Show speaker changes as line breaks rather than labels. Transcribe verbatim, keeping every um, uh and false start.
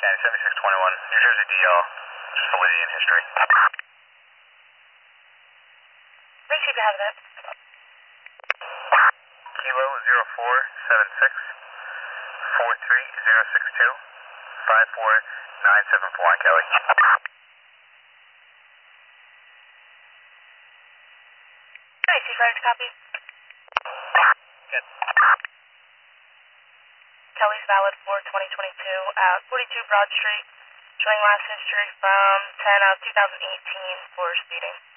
County seventy-six twenty-one, New Jersey D L, just validity and history.
Thanks for having that.
Kilo zero four seven six four three zero six two five four nine seven four on Kelly.
Hey, Chief Rex, copy.
Good.
Kelly's valid for twenty twenty-two, uh, forty-two Broad Street, showing last history from ten of two thousand eighteen for speeding.